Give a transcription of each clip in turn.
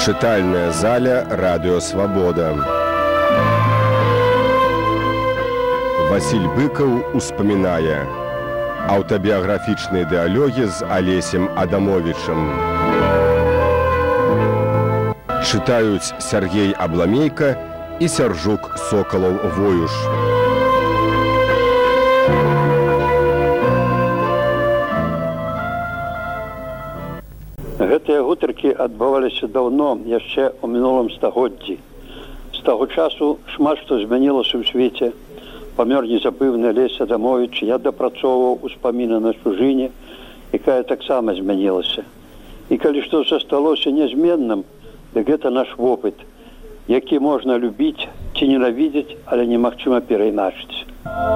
Чытальная заля «Радио Свобода». Василь Быков успамінае. Аўтабіяграфічныя дыялогі з Алесем Адамовічам. Чытаюць Сергей Абламейка і Сяржук Сокалаў-Воюш. Гэтыя гутаркі адбываліся даўно, яшчэ ў мінулым стагоддзі. З таго часу шмат што змянілася ў свеце. Памёр незабыўны Алесь Адамовіч, я дапрацоўваў успаміны на чужыне, якая таксама змянілася. І калі што засталося нязменным, дык гэта наш вопыт, які можна любіць ці ненавідзець, але немагчыма перайначыць.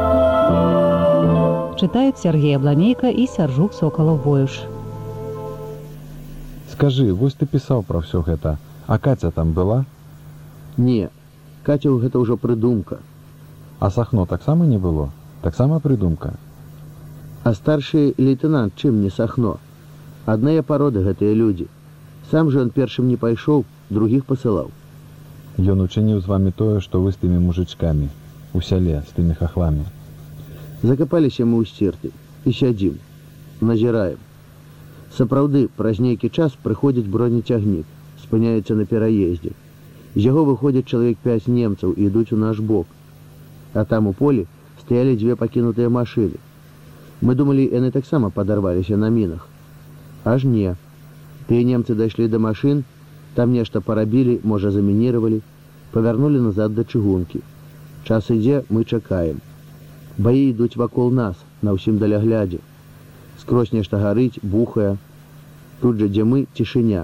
Чытаюць Сергей Абламейка і Сяржук Сокалаў-Воюш. Скажы, вось ты пісаў пра ўсё гэта, а Каця там была? Не, Каця гэта ўжо прыдумка. А Сахно таксама не было? Таксама прыдумка? А старшы лейтенант чым не Сахно? Адныя пароды гэтыя людзі. Сам жа ён першым не пайшоў, другіх пасылаў. Ён учыніў з вамі тое, што вы з тымі мужычкамі, у сяле, з тымі хахламі. Закапаліся мы ў сцірты і сядзім, назіраем. Сапраўды, праз нейкі час прыходзіць бронецягнік, спыняецца на пераездзе. З яго выходзяць чалавек 5 немцаў і ідуць у наш бок. А там у полі стаялі 2 пакінутыя машыны. Мы думалі, яны таксама падарваліся на мінах. Аж не. Тыя немцы дайшлі да машын, там нешта парабілі, можа замініравалі, павярнулі назад да чыгункі. Час ідзе, мы чакаем. Баі ідуць вакол нас, на ўсім даляглядзе. Скрозь нешта гарыць, бухае. Тут жа, дзе мы, цішыня.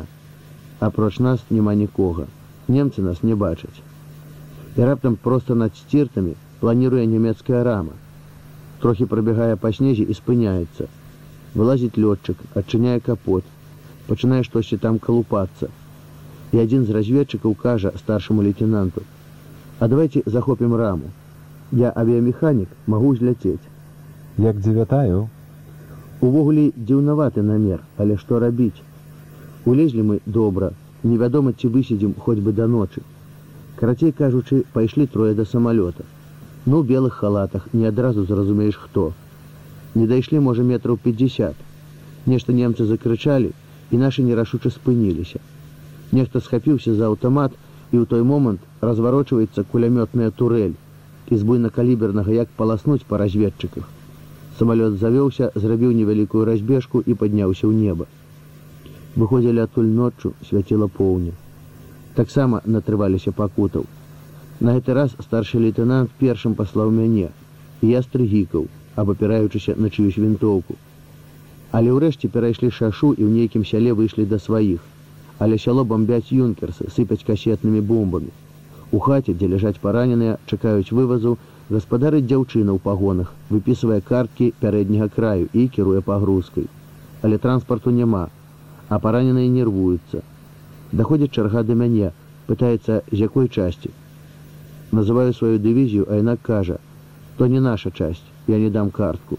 Апроч нас няма нікога. Немцы нас не бачаць. І раптам проста над сціртамі планіруе нямецкая рама. Трохі прабягае па снезе і спыняецца. Вылазіць лётчык, адчыняе капот. Пачынае штосьці там калупацца. І адзін з разведчыкаў кажа старшаму лейтенанту: «А давайте захопім раму. Я авіямеханік, магу зляцець». Як дзевятаю? Увогуле дзіўнаваты намер, але што рабіць? Улезлі мы добра, невядома, ці высядзім хоць бы да ночы. Карацей кажучы, пайшлі 3 да самалёта. Ну, у белых халатах, не адразу зразумееш хто. Не дайшлі, можа, метраў 50. Нешта немцы закрычалі, і нашы нерашуча спыніліся. Нехта схапіўся за аўтамат, і ў той момант разварочваецца кулямётная турэль, і з буйнакалібернага як паласнуць па разведчыках. Самалёт завёўся, зрабіў невялікую разбежку і падняўся ў неба. Выходзілі адтуль ноччу, свяціла поўня. Таксама натрываліся пакутаў. На гэты раз старшы лейтенант першым паслаў мяне, і я стрыгікаў, абапіраючыся на чыюсь вінтоўку. Але ўрэшце перайшлі шашу і ў нейкім сяле выйшлі да сваіх. Але сяло бомбяць юнкерсы, сыпяць касетнымі бомбамі. У хаце, дзе ляжаць параненыя, чакаюць вывазу, гаспадарыць дзяўчына ў пагонах, выпісвае карткі пярэдняга краю і кіруе пагрузкай. Але транспарту няма, а параненыя нервуюцца. Даходзіць чарга да мяне, пытаецца, з якой часці. Называю сваю дывізію, а яна кажа: «То не наша часць, я не дам картку».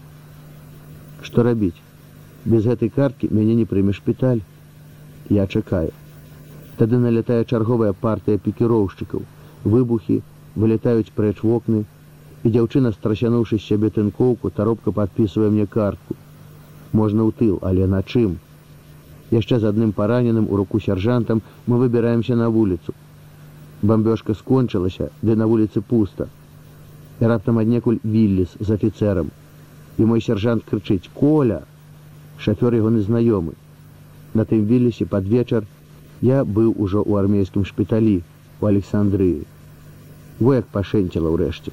Што рабіць? Без гэтай карткі мяне не прыме шпіталь. Я чакаю. Тады налятае чарговая партыя пікіроўшчыкаў. Выбухі, вылетаюць прэч вокны, і дзяўчына, страсянуўшы з сябе тынкоўку, таропка падпісвае мне картку. Можна ў тыл, але на чым? Яшчэ з адным параненым у руку сяржантам мы выбіраемся на вуліцу. Бамбёжка скончылася, ды на вуліцы пуста. І раптам аднекуль Вілліс з афіцэрам. І мой сяржант крычыць: «Коля!» Шафёр яго незнаёмы. На тым Віллісе пад вечар я быў ужо ў армейскім шпіталі, у Александрыі. Во як пашэнціла ўрэшце.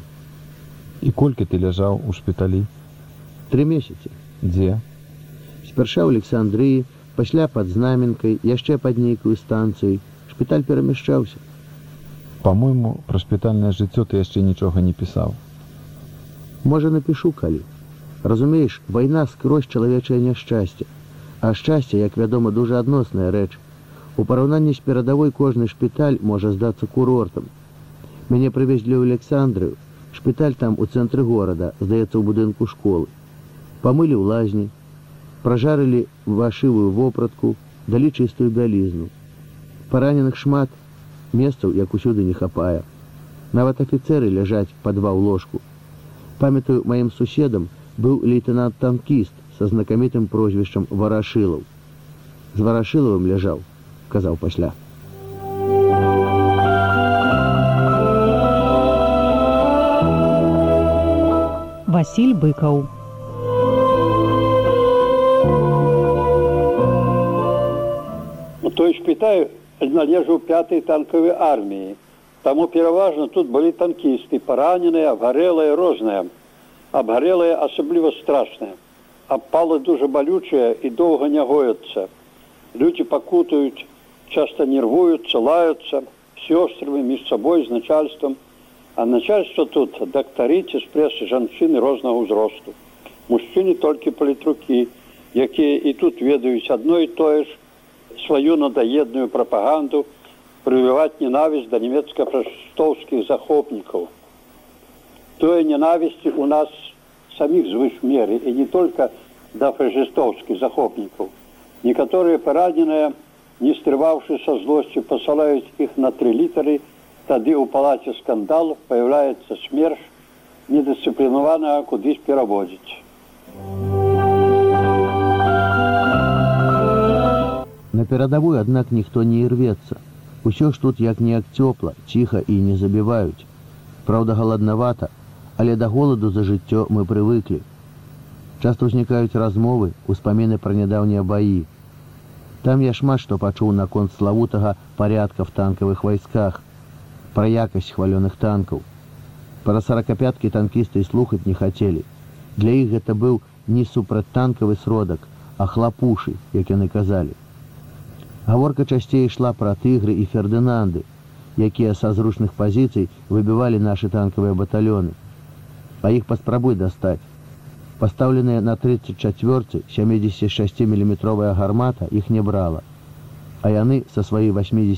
І колькі ты ляжаў у шпіталі? 3 месяцы. Дзе? Спярша ў Александрыі, пасля пад Знаменкай, яшчэ пад нейкую станцыяй. Шпіталь перамяшчаўся. Па-мойму, пра шпітальнае жыццё ты яшчэ нічога не пісаў. Можа, напішу калі. Разумееш, вайна скрозь чалавечае няшчасце. А шчасце, як вядома, дужа адносная рэч. У параўнанні з перадавой кожны шпіталь можа здацца курортам. Мяне прывезлі ў Александрыю. Шпіталь там у цэнтры горада, здаецца, у будынку школы. Памылі ў лазні, пражарылі вашывую вопратку, далі чыстую бялізну. Параненых шмат, месцаў, як усюды, не хапае. Нават афіцэры ляжаць па два ў ложку. Памятаю, маім суседам быў лейтенант-танкіст са знакамітым прозвішчам Варашылаў. З Варашылавым ляжаў, казаў пасля. Васіль Быкаў. Той шпіталь належаў 5-й танкавай арміі. Таму пераважна тут былі танкісты, параненыя, абгарэлыя, розныя. Абгарэлыя асабліва страшныя. Абпалы дуже балючыя і доўга не гояцца. Людзі пакутаюць, часта нервуюцца, лаюцца, сёстрамі, між сабой, з начальствам. А начальство тут дактары ці спрэсы жанчыны рознага ўзросту. Мужчыны толькі палітрукі, якія і тут ведаюць адно і тое ж, сваю надаедную прапаганду, прывіваць ненавісць да нямецка-фашыстоўскіх захопнікаў. Тое ненавісці у нас саміх звыш меры, і не толькі да фашыстоўскіх захопнікаў. Некаторыя параненыя, не стрываўшы са злосцю, пасылаюць іх на 3 літары, тады ў палаце скандал, паяўляецца смерч, недысцыплінаванага кудысь пераводзіць. На перадавую, аднак, ніхто не ірвецца. Усё ж тут як-ніяк цёпла, ціха і не забіваюць. Праўда, галаднавата, але да голаду за жыццё мы прывыклі. Часта ўзнікаюць размовы, успаміны пра нядаўнія баі. Там я шмат што пачуў наконт славутага парядка в танкавых вайсках, пра якасць хвалёных танкаў. Пра 45-кі танкісты і слухаць не хацелі. Для іх гэта быў не супрацьтанкавы сродак, а хлапушы, як яны казалі. Гаворка часцей ішла пра тыгры і фердынанды, якія са зручных пазіцый выбівалі нашы танкавыя батальёны. А іх паспрабуй дастаць. Пастаўленыя на 34-цы 76-мм гармата іх не брала, а яны са сваёй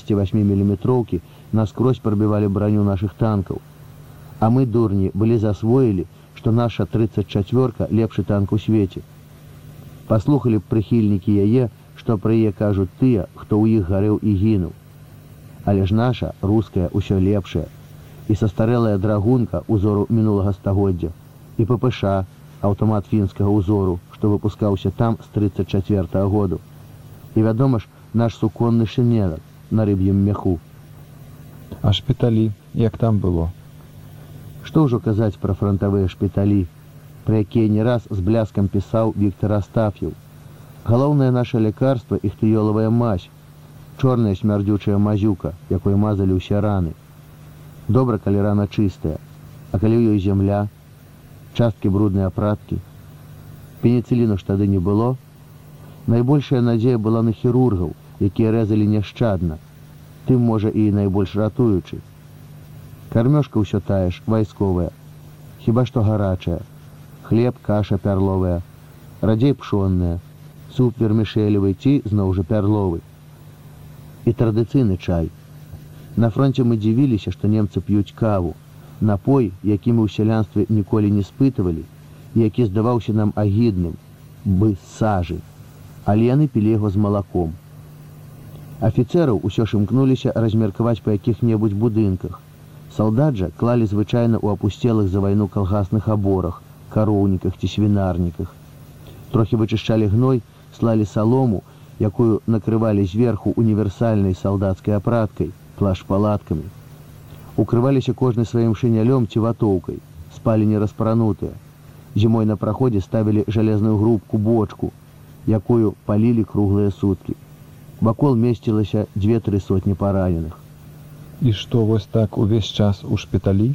88-мм наскрозь прабівалі броню нашых танкаў. А мы, дурні, былі засвоілі, што наша 34-ка лепшы танк у свеце. Паслухалі б прыхільнікі яе, што пра яе кажуць тыя, хто ў іх гарэў і гінуў. Але ж наша, руская, усё лепшая. І састарэлая драгунка узору мінулага стагоддзя, і ППШ, аўтамат фінскага ўзору, што выпускаўся там з 34-го году. І, вядома ж, наш суконны шинелак на рыб'ем меху. А шпіталі, як там было? Што ўжо казаць пра фронтавыя шпіталі, пра якія не раз з бляскам пісаў Віктар Астаф'еў. Галоўнае наша лякарства — іхтыёлавая мазь, чорная смярдзючая мазюка, якой мазалі ўсе раны. Добра, калі рана чыстая, а калі ў ёй зямля, часткі бруднай апраткі. Пеніцыліну ж тады не было. Найбольшая надзея была на хірургаў, якія рэзалі няшчадна, тым, можа, і найбольш ратуючы. Кармёшка ўсё тая ж, вайсковая, хіба што гарачая, хлеб, каша пярловая, радзей пшонная, суп вермішэлевы ці, зноў жа, пярловы. І традыцыйны чай. На фронце мы дзівіліся, што немцы п'юць каву, напой, які мы ў сялянстве ніколі не спытывалі, і які здаваўся нам агідным, бы з сажы, але яны пілі яго з малаком. Афіцэраў усё ж імкнуліся размеркаваць па якіх-небудзь будынках. Салдат жа клалі звычайна ў апусцелых за вайну калгасных аборах, кароўніках ці свінарніках. Трохі вычышчалі гной, слалі салому, якую накрывалі зверху універсальнай салдацкай апраткай, плашпалаткамі. Укрываліся кожны сваім шынялём ці ватоўкай, спалі не распранутыя. Зімой на праходзе ставілі жалезную грубку бочку, якую палілі круглыя суткі. Вакол месцілася 2-3 сотні параненых. І што, вось так увесь час у шпіталі?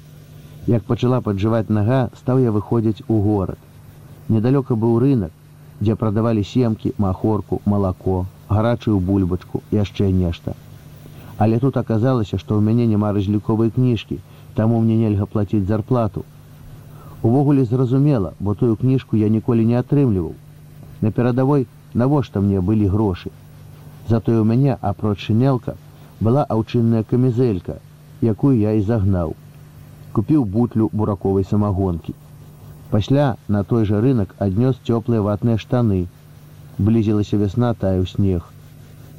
Як пачала паджываць нага, стаў я выходзіць у горад. Недалёка быў рынак, дзе прадавалі семкі, махорку, малако, гарачую бульбачку, яшчэ нешта. Але тут аказалася, што ў мяне няма разліковай кніжкі, таму мне нельга плаціць зарплату. Увогуле зразумела, бо тую кніжку я ніколі не атрымліваў. На перадавой навошта мне былі грошы. Затое ў мяне, апроч шинелка, была аўчынная камізэлька, якую я і загнаў. Купіў бутлю бураковай самагонкі. Пасля на той жа рынак аднёс цёплыя ватныя штаны. Блізілася вясна, таяў снег.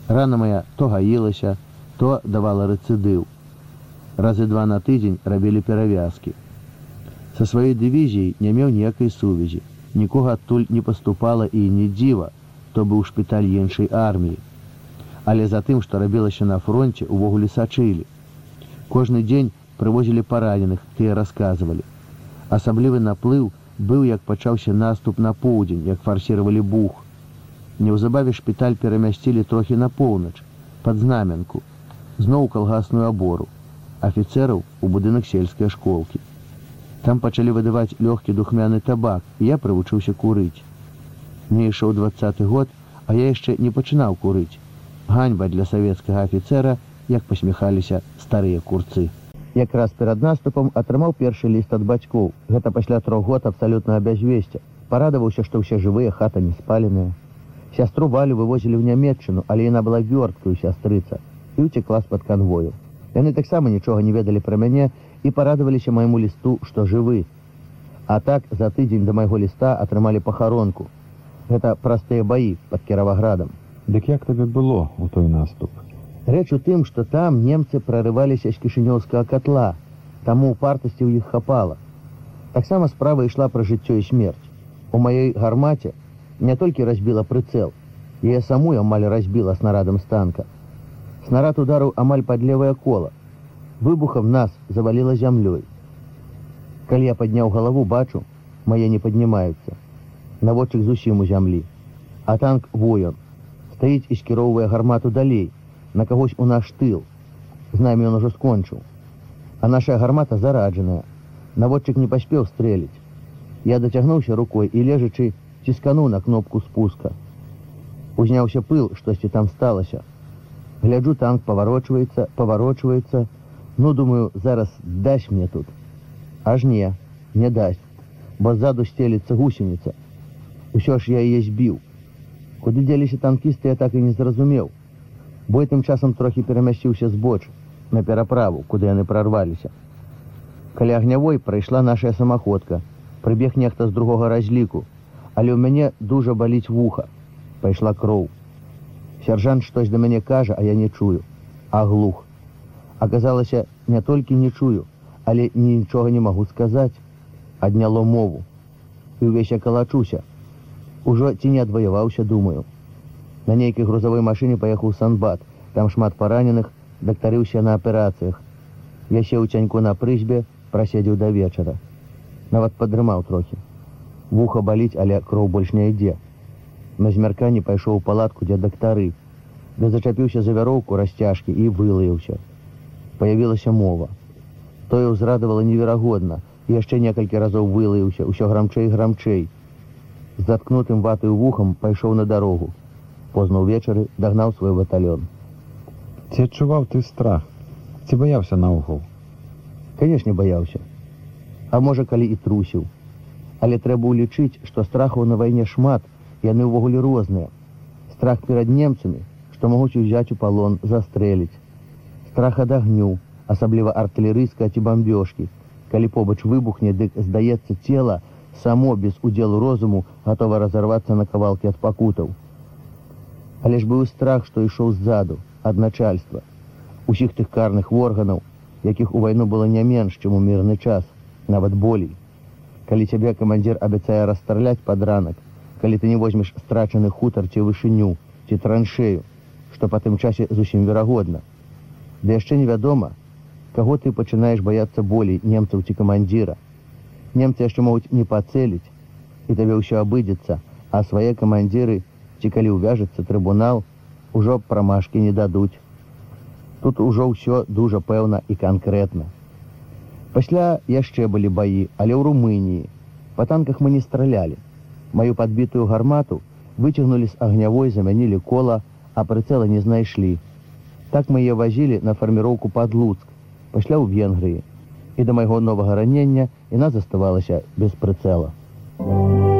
Рана моя то гаілася, то давала рэцыдыў. Разы 2 на тыдзень рабілі перавязкі. Са сваёй дывізіяй не меў ніякай сувязі. Нікога адтуль не паступала і не дзіва, то быў шпіталь іншай арміі. Але за тым, што рабілася на фронце, увогуле сачылі. Кожны дзень прывозілі параненых, тыя расказвалі. Асаблівы наплыў быў, як пачаўся наступ на поўдзень, як фарсіравалі Буг. Неўзабаве шпіталь перамясцілі трохі на поўнач, пад Знаменку, зноў у калгасную абору, афіцэраў у будынак сельскай школкі. Там пачалі выдаваць лёгкі духмяны табак, і я прывучыўся курыць. Мне ішоў 20-й год, а я яшчэ не пачынаў курыць. Ганьба для савецкага афіцэра, як пасміхаліся старыя курцы. Якраз перад наступам атрымаў першы ліст ад бацькоў. Гэта пасля 3 год абсалютнага бязвесця. Парадаваўся, што ўсе жывыя, хата не спаленая. Сястру Валю вывозілі ў Нямецчыну, але яна была вёрткаю сястрыца і ўцекла з-пад канвою. Яны таксама нічога не ведалі пра мяне і парадаваліся майму лісту, што жывы. А так, за тыдзень да майго ліста атрымалі пахаронку. Гэта простыя баі пад Кіраваградам. Дык як табе было у той наступ? Рэч у тым, што там немцы прарываліся з кішынёўскага катла, таму упартасці ў іх хапала. Таксама справа ішла пра жыццё і смерць. У маёй гармаце не толькі разбіла прыцэл, яе самую амаль разбіла снарадам з танка. Снарад ударыў амаль пад левае кола. Выбухам нас заваліла зямлёй. Калі я падняў галаву, бачу, мае не паднімаюцца. Наводчык зусім у зямлі. А танк воён. Стаіць і скіроўвае гармату далей, на кагось у наш тыл. З намі ён ужо скончыў. А наша гармата зараджаная. Наводчык не паспеў стрэліць. Я дацягнуўся рукой і, лежачы, ціскануў на кнопку спуска. Узняўся пыл, штосьці там сталася. Гляджу, танк паварочваецца. Ну, думаю, зараз дасць мне тут. Аж не дасць, бо ззаду сцеліцца гусеніца. Усё ж я яе збіў. Куды дзеліся танкісты, я так і не зразумеў. Бой тым часам трохі перамясціўся збоч, на пераправу, куды яны прарваліся. Каля Агнявой прайшла наша самаходка. Прыбег нехта з другога разліку, але ў мяне дужа баліць вуха. Пайшла кроў. Сяржант штось да мяне кажа, а я не чую. Аглух. Аказалася, не толькі не чую, але нічога не магу сказаць. Адняло мову. І ўвесь я калачуся. Ужо ці не адваяваўся, думаю. На нейкай грузавой машыне паехаў у Санбат. Там шмат параненых, дактарыўся на аперацыях. Я сеў у цяньку на прызбе, праседзеў да вечара. Нават падрымаў трохі. Вуха баліць, але кроў больш не ідзе. На змярканні пайшоў у палатку, дзе дактары. Ды зачапіўся за вяроўку расцяжкі і вылаяўся. Паявілася мова. Тое ўзрадавала неверагодна. Яшчэ некалькі разоў вылаяўся, усё грамчэй і грамчэй. З заткнутым ватаю вухам пайшоў на дарогу. Позна ўвечары дагнаў свой батальён. Ці адчуваў ты страх? Ці баяўся наогул? Канешне, баяўся. А можа, калі і трусіў. Але трэба ўлічыць, што страхаў на вайне шмат, яны ўвогуле розныя. Страх перад немцамі, што могуць узяць у палон, застрэліць. Страх ад агню, асабліва артылерыйскай ці бамбёжкі. Калі побач выбухне, дык, здаецца, цела само, без удзелу розуму, гатова разарвацца на кавалкі ад пакутаў. Але ж быў страх, што ішоў ззаду, ад начальства. Усіх тых карных органаў, якіх у вайну было не менш, чым у мірны час, нават болей. Калі цябе камандзір абяцае расстраляць пад ранак, калі ты не возьмеш страчаны хутар ці вышыню, ці траншею, што па тым часе зусім верагодна. Ды яшчэ невядома, каго ты пачынаеш баяцца болей, немцаў ці камандзіра. Немцы яшчэ могуць не пацэліць, і табе ўсё абыдзецца, а свае камандзіры, ці калі ўвяжацца трыбунал, ужо прамашкі не дадуць. Тут ужо ўсё дужа пэўна і канкрэтна. Пасля яшчэ былі баі, але ў Румыніі. Па танках мы не стралялі. Маю падбітую гармату выцягнулі з Агнявой, замянілі кола, а прыцэла не знайшлі. Так мы яе вазілі на фарміроўку пад Луцк, пасля ў Венгрыі. І да майго новага ранення яна заставалася без прыцэла.